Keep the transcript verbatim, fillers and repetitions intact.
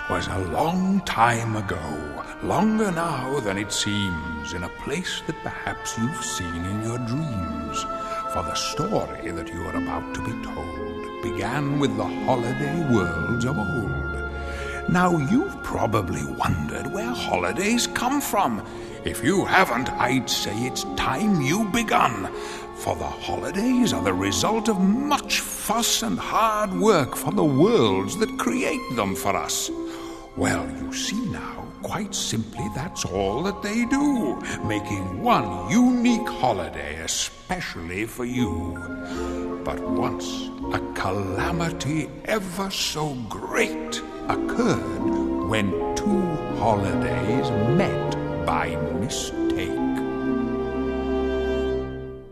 was a long time ago, longer now than it seems, in a place that perhaps you've seen in your dreams. For the story that you are about to be told began with the holiday worlds of old. Now, you've probably wondered where holidays come from. If you haven't, I'd say it's time you begun. For the holidays are the result of much fuss and hard work for the worlds that create them for us. Well, you see now, quite simply that's all that they do, making one unique holiday especially for you. But once a calamity ever so great occurred when two holidays met by mistake.